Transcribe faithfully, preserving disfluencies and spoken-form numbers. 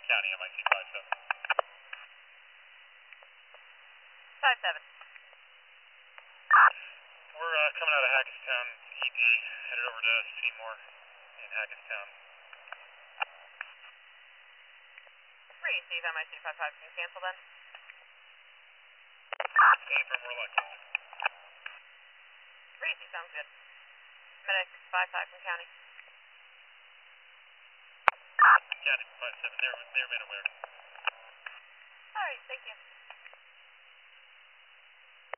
County, M I C five seven. five seven. We're uh, coming out of Hackettstown, E D, headed over to Seymour in Hackettstown. Three, Steve, M I C five five, can you cancel then? Staying from we're lucky. Three, Steve, sounds good. Medic five five from County. County five seven, they're, they're been aware. Alright, thank you.